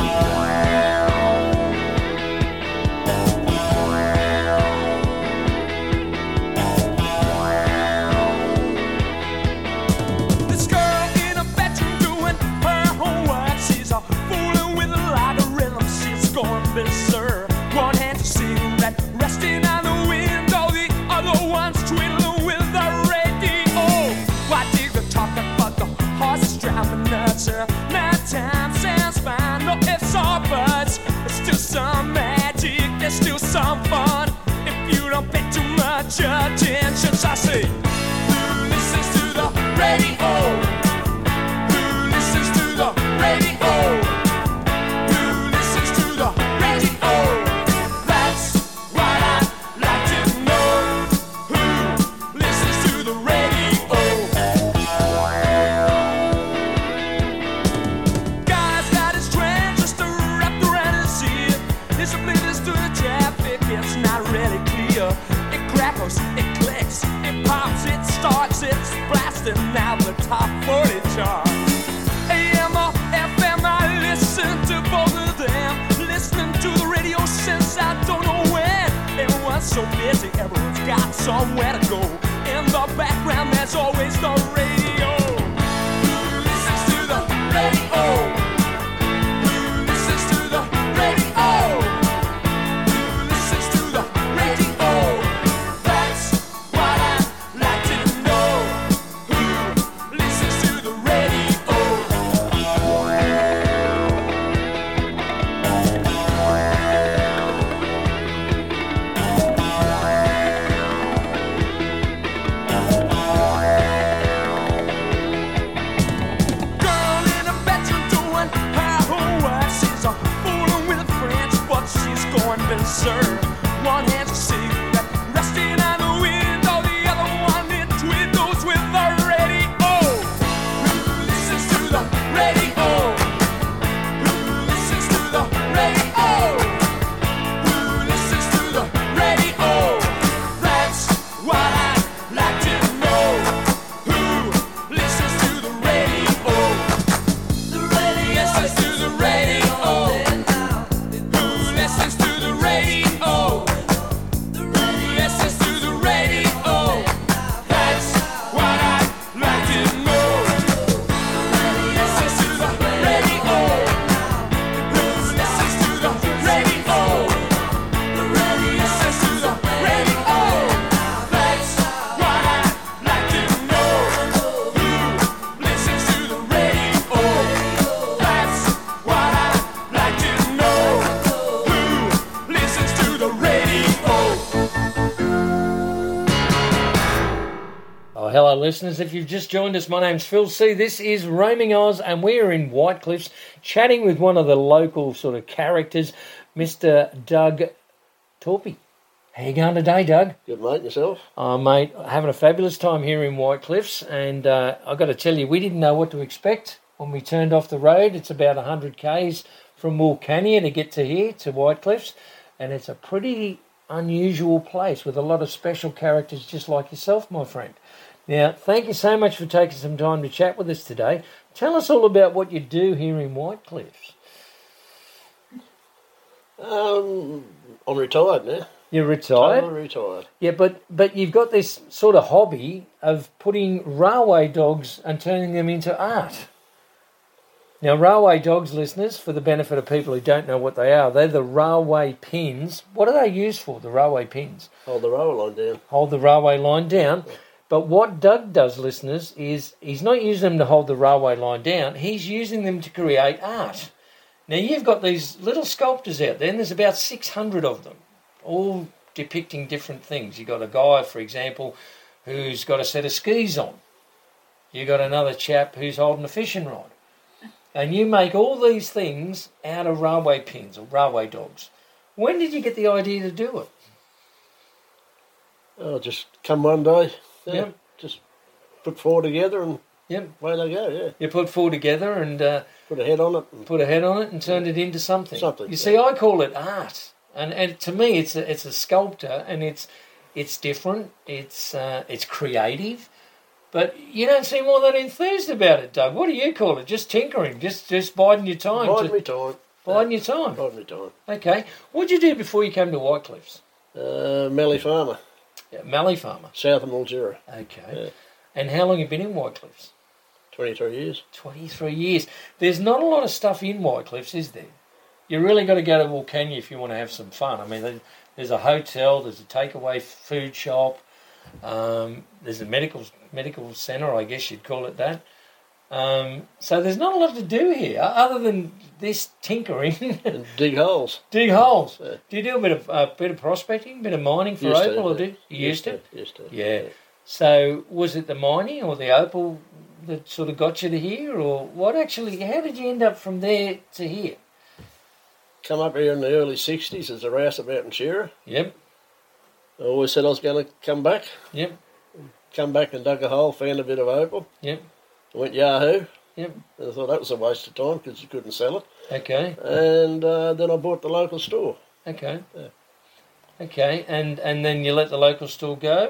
Some fun if you don't pay too much attention. So I say, who listens to the radio? Who listens to the radio? Who listens to the radio? That's what I'd like to know. Who listens to the radio? Guy's got his transistor wrapped around his ear. His abilities to the traffic, it's not really clear. It crackles, it clicks, it pops. busting out the top 40 chart. AM or FM, I listen to both of them. Listening to the radio since I don't know when. Everyone's so busy, everyone's got somewhere to go. In the background, there's always the radio. Who listens to the radio? Who listens to the radio? Who listens to the radio? That's what I'd like to know. Who listens to the radio? Girl in a bedroom doing her homework. She's a fooling with friends, but she's going berserk. One hand's a cigarette, resting on the window. The other one in twiddles with the radio. Who listens to the radio? Who listens to the radio? Who listens to the radio? That's what I'd like to know. Who listens to the radio? The radio listens to the radio. Who listens to the radio? Who listens to the radio? That's what I'd like to know. Who listens to the radio? Who listens to the radio? Who listens to the radio? That's what I'd like to know. Who listens to the radio? That's what I'd like to know. Who listens to the radio? Oh, hello, listeners. If you've just joined us, my name's Phil C. This is Roaming Oz, and we're in Whitecliffs chatting with one of the local sort of characters, Mr. Doug Torpy. How you going today, Doug? Good, mate. Yourself? Mate, having a fabulous time here in Whitecliffs, and I've got to tell you, we didn't know what to expect when we turned off the road. It's about 100 k's from Wilcannia to get to here, to Whitecliffs, and it's a pretty unusual place with a lot of special characters just like yourself, my friend. Now, thank you so much for taking some time to chat with us today. Tell us all about what you do here in Whitecliffs. I'm retired now. You're retired? Totally retired. Yeah, but you've got this sort of hobby of putting railway dogs and turning them into art. Now, railway dogs, listeners, for the benefit of people who don't know what they are, they're the railway pins. What are they used for, the railway pins? Hold the railway line down. Hold the railway line down. But what Doug does, listeners, is he's not using them to hold the railway line down. He's using them to create art. Now, you've got these little sculptors out there, and there's about 600 of them, all depicting different things. You've got a guy, for example, who's got a set of skis on. You've got another chap who's holding a fishing rod. And you make all these things out of railway pins or railway dogs. When did you get the idea to do it? Oh, just come one day. Yeah, Yep. Just put four together and Yep. away they go, yeah. You put four together and Put a head on it. And put a head on it and turned it into something. Something, You see, I call it art. And to me, it's a sculptor, and it's different. It's creative, but you don't seem all that enthused about it, Doug. What do you call it? Just tinkering, just biding your time. biding me time. Biding your time. Biding me time. Okay. What'd you do before you came to Whitecliffs? Mallee Farmer, Yeah, Mallee Farmer. south of Mildura. Okay. Yeah. And how long have you been in Whitecliffs? 23 years. 23 years. There's not a lot of stuff in Whitecliffs, is there? You really got to go to Wilcannia if you want to have some fun. I mean, there's a hotel, there's a takeaway food shop, there's a medical centre, I guess you'd call it that. So there's not a lot to do here other than this tinkering. And dig holes. Dig holes. Yeah. Do you do a bit of prospecting, a bit of mining for Used to, opal? Or yeah. do you used to? Used to. Yeah. So was it the mining or the opal that sort of got you to here, or what actually? How did you end up from there to here? Come up here in the early 60s as a rouseabout in Shearer. Yep. I always said I was going to come back. Yep. Come back and dug a hole, found a bit of opal. Yep. Went Yahoo. Yep. And I thought that was a waste of time because you couldn't sell it. Okay. And then I bought the local store. Okay. Yeah. Okay. And then you let the local store go.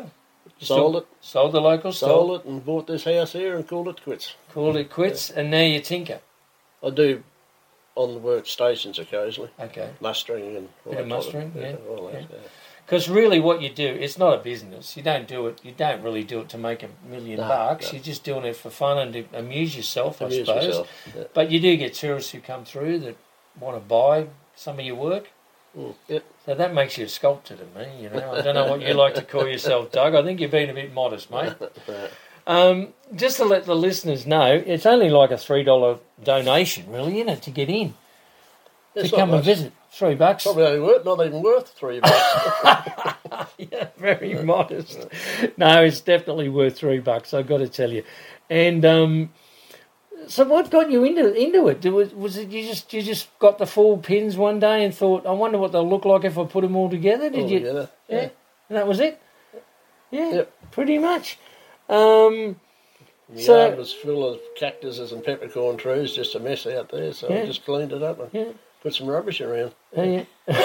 Sold it. Sold the local store. Sold it and bought this house here and called it quits. Called it quits, and now you tinker. I do on the workstations occasionally. Okay. Mustering and all Bit of that type mustering, yeah. all that, Yeah. yeah. Because really what you do, it's not a business. You don't do it. You don't really do it to make $1 million bucks. No. You're just doing it for fun and to amuse yourself, I Amuse suppose. yourself, yeah. But you do get tourists who come through that want to buy some of your work. Yep. So that makes you a sculptor to me, you know. I don't know what you like to call yourself, Doug. I think you're being a bit modest, mate. Just to let the listeners know, it's only like a $3 donation, really, isn't it, to get in, It's to not come and much. visit. $3. Probably only not even worth $3. Yeah, very modest. No, it's definitely worth $3. I've got to tell you. And so, what got you into it? Was it you just got the 4 pins one day and thought, I wonder what they'll look like if I put them all together? Did you? Together, Yeah. And that was it. Yeah, Yep. pretty much. The So- yard was full of cactuses and peppercorn trees, just a mess out there. So Yeah. I just cleaned it up and Yeah. put some rubbish around. Yeah.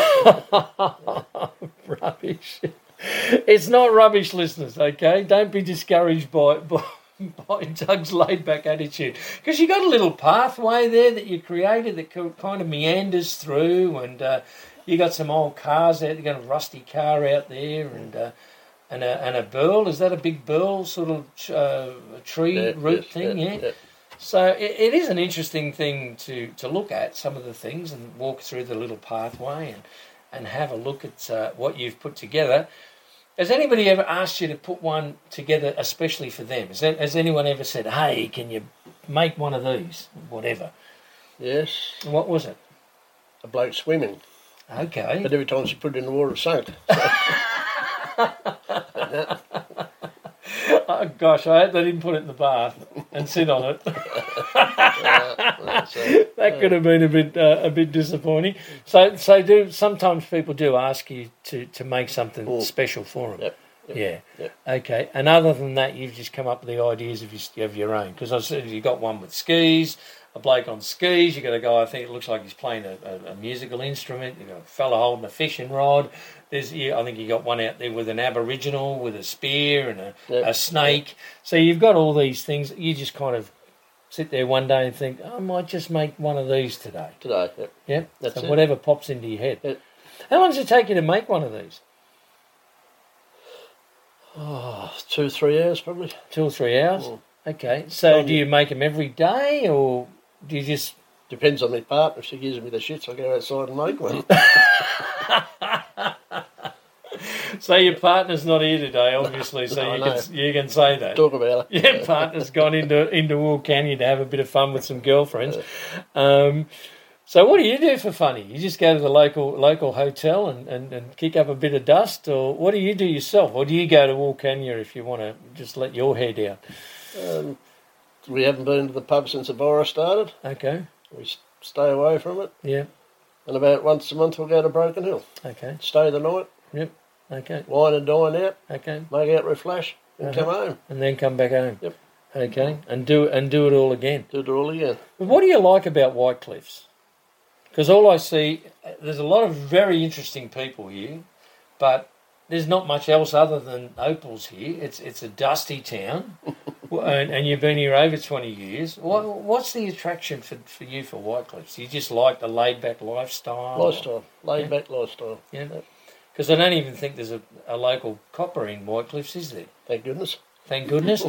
Rubbish. It's not rubbish, listeners, okay? Don't be discouraged by Doug's laid-back attitude. Because you got a little pathway there that you created that kind of meanders through, and you got some old cars out. You got a rusty car out there, and a burl. Is that a big burl sort of tree root thing? Yeah. So it is an interesting thing to look at, some of the things, and walk through the little pathway and have a look at what you've put together. Has anybody ever asked you to put one together especially for them? Has anyone ever said, hey, can you make one of these? Whatever. Yes. What was it? A bloke swimming. Okay. But every time she put it in the water, it sunk. Oh, gosh, I hope they didn't put it in the bath and sit on it. That could have been a bit disappointing. So sometimes people do ask you to make something special for them. Yep. Yeah. Yep. Okay. And other than that, you've just come up with the ideas of your own. Because I said you got one with skis, a bloke on skis. You got a guy. I think it looks like he's playing a musical instrument. You got a fella holding a fishing rod. I think you got one out there with an Aboriginal with a spear and a snake. So you've got all these things. You just kind of sit there one day and think, I might just make one of these today. Yep. Yeah. That's so it. whatever pops into your head. Yep. How long does it take you to make one of these? 2 or 3 hours probably. 2 or 3 hours. Okay. So Well, do you make them every day, or do you just? Depends on my partner. If she gives me the shits, I go outside and make one. So your partner's not here today, obviously. So No, you can say that. Talk about it. Your partner's gone into Wool Canyon to have a bit of fun with some girlfriends. So what do you do for funny? You just go to the local hotel and kick up a bit of dust, or what do you do yourself? Or do you go to Wool Canyon if you want to just let your hair down? We haven't been to the pub since the virus started. Okay. We stay away from it. Yeah. And about once a month we'll go to Broken Hill. Okay. Stay the night. Yep. Okay. Wine and dine out. Okay. Make out with Flash and come home. And then come back home. Yep. Okay. And do it all again. Do it all again. But what do you like about White Cliffs? Because all I see, there's a lot of very interesting people here, but there's not much else other than opals here. It's a dusty town, and you've been here over 20 years. What's the attraction for you for White Cliffs? You just like the laid-back lifestyle? Lifestyle. Laid-back lifestyle. Yeah. Because I don't even think there's a local copper in White Cliffs, is there? Thank goodness. Thank goodness.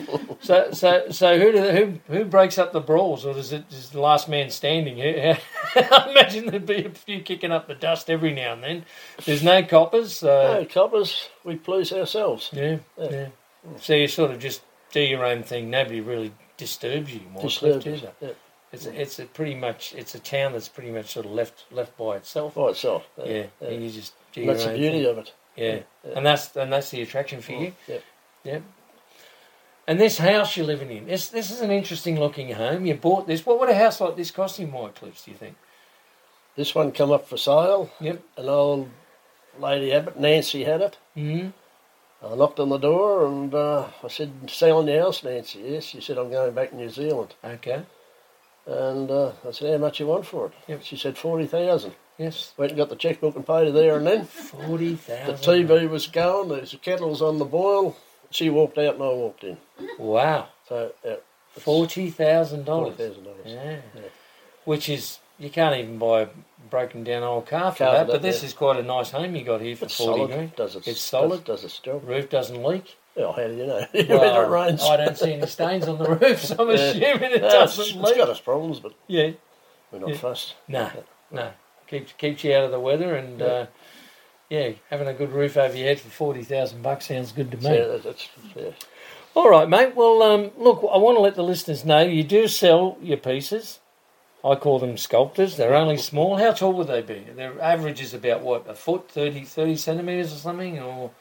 So who breaks up the brawls, or is the last man standing? I imagine there'd be a few kicking up the dust every now and then. There's no coppers. No coppers. We police ourselves. Yeah. So you sort of just do your own thing. Nobody really disturbs you. Disturbs. Yeah. It's a town that's pretty much sort of left by itself. By itself. Yeah. And you just do And your that's own the beauty thing. of it. Yeah. And that's the attraction for you. Yeah. Yeah. And this house you're living in, this is an interesting looking home. You bought this. What would a house like this cost in White Cliffs, do you think? This one come up for sale. Yep. An old lady had it. Nancy had it. Mm-hmm. I knocked on the door and I said, selling your house, Nancy? Yes. She said, I'm going back to New Zealand. Okay. And I said, how much you want for it? Yep. She said, 40,000. Yes. Went and got the chequebook and paid her there and then. 40,000. The TV was going, the kettle was on the boil, She walked out and I walked in. Wow. So, $40,000. $40,000. Yeah. Which is, you can't even buy a broken down old car for that, but this is quite a nice home you got here for It's 40 solid. grand. It's solid. Does its job. Roof doesn't leak. Oh, how do you know? Well, Whether it rains. I don't see any stains on the roof, so I'm assuming it doesn't leak. It's got its problems, but yeah, we're not fussed. No. Keeps you out of the weather, and having a good roof over your head for $40,000 sounds good to me. Yeah, that's. All right, mate. Well, look, I want to let the listeners know you do sell your pieces. I call them sculptors. They're only small. How tall would they be? Their average is about, what, a foot, 30 centimetres or something? Or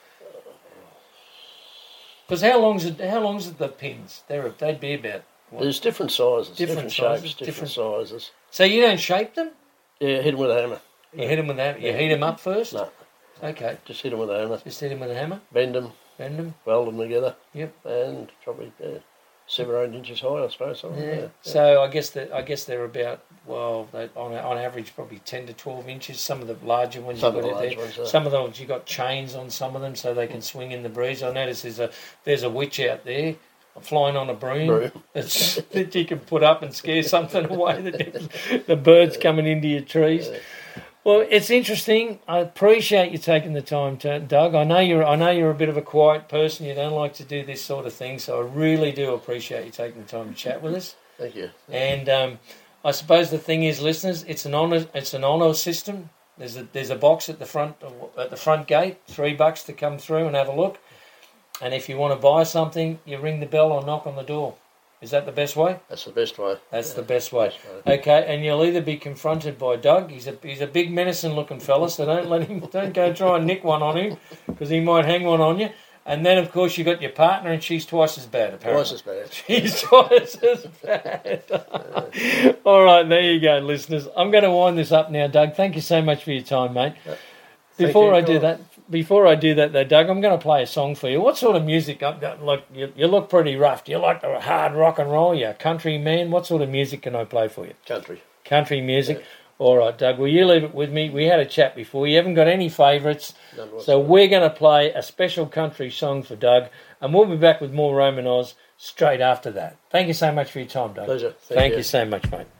because how long's it the pins? They'd be about, what? There's different sizes, different sizes, shapes, different sizes. So you don't shape them? Yeah, hit them with a hammer. You hit them with a hammer? You heat them up first? No. Okay. Just hit them with a hammer. Just hit them with a hammer? Bend them. Weld them together. Yep. And probably 7 or 8 inches high, I suppose. Yeah. So I guess they're about, well, on average probably 10 to 12 inches. Some of the larger ones you've got there. Some of those you got chains on some of them so they can swing in the breeze. I notice there's a witch out there flying on a broom that you can put up and scare something away. The birds coming into your trees. Yeah. Well, it's interesting. I appreciate you taking the time, Doug. I know you're a bit of a quiet person. You don't like to do this sort of thing, so I really do appreciate you taking the time to chat with us. Thank you. And I suppose the thing is, listeners, it's an honour system. There's a box at the front gate, $3 to come through and have a look. And if you want to buy something, you ring the bell or knock on the door. Is that the best way? That's the best way. That's the best way. Okay, and you'll either be confronted by Doug. He's a big menacing-looking fella, so don't go try and nick one on him, because he might hang one on you. And then, of course, you got your partner, and she's twice as bad, apparently. Twice as bad. She's twice as bad. All right, there you go, listeners. I'm going to wind this up now, Doug. Thank you so much for your time, mate. Before I do that, though, Doug, I'm going to play a song for you. What sort of music? Like you look pretty rough. Do you like the hard rock and roll? You're a country man. What sort of music can I play for you? Country music. Yeah. All right, Doug. Well, you leave it with me. We had a chat before. You haven't got any favourites, so we're going to play a special country song for Doug, and we'll be back with more Roman Oz straight after that. Thank you so much for your time, Doug. Pleasure. Thank you so much, mate.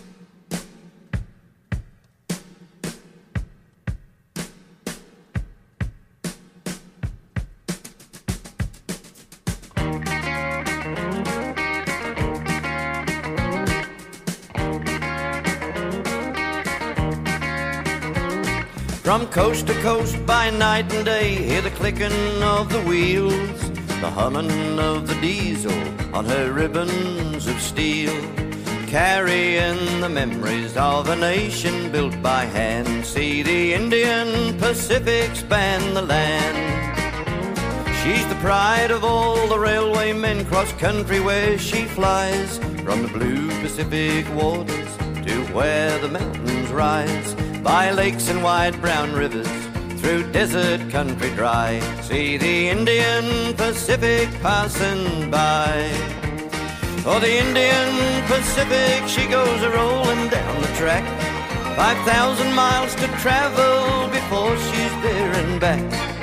From coast to coast by night and day, hear the clicking of the wheels, the humming of the diesel on her ribbons of steel, carrying the memories of a nation built by hand. See the Indian Pacific span the land. She's the pride of all the railway men cross country where she flies, from the blue Pacific waters to where the mountains rise, by lakes and wide brown rivers, through desert country dry. See the Indian Pacific passing by. Oh, the Indian Pacific, she goes a-rolling down the track, 5,000 miles to travel before she's there and back.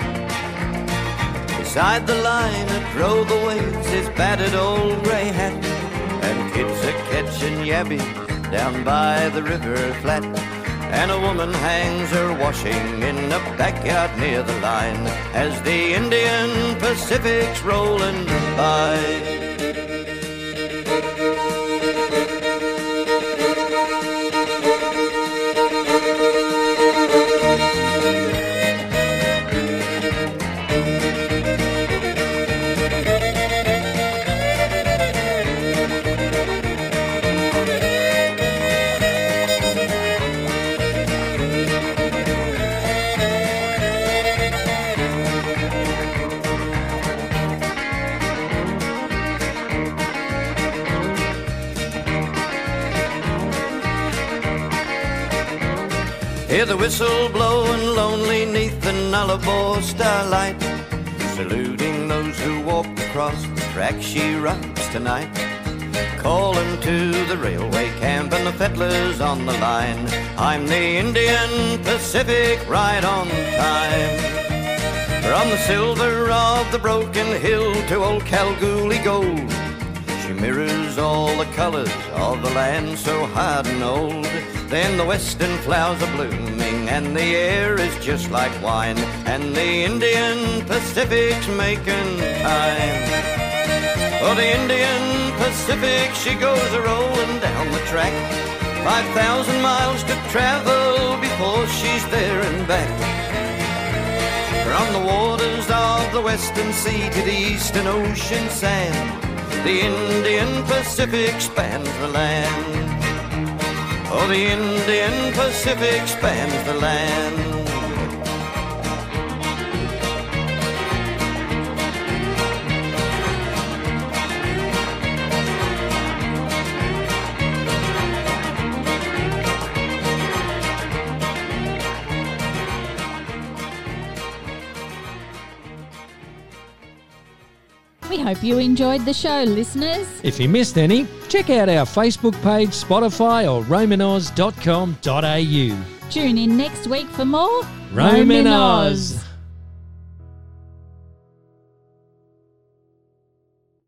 Beside the line that rode the waves, his battered old grey hat, and kids a-catching yabbies down by the river flat. And a woman hangs her washing in a backyard near the line, as the Indian Pacific's rolling by. Hear the whistle blowing lonely neath the Nullarbor starlight, saluting those who walk across the track she rides tonight, calling to the railway camp and the fettlers on the line. I'm the Indian Pacific, right on time. From the silver of the broken hill to old Kalgoorlie gold, she mirrors all the colours of the land so hard and old. Then the western flowers are blooming and the air is just like wine, and the Indian Pacific's making time. Oh, the Indian Pacific, she goes a-rolling down the track, 5,000 miles to travel before she's there and back. From the waters of the western sea to the eastern ocean sand, the Indian Pacific spans the land. Oh, the Indian Pacific spans the land. We hope you enjoyed the show, listeners. If you missed any, check out our Facebook page, Spotify or romanoz.com.au. Tune in next week for more Roman Oz.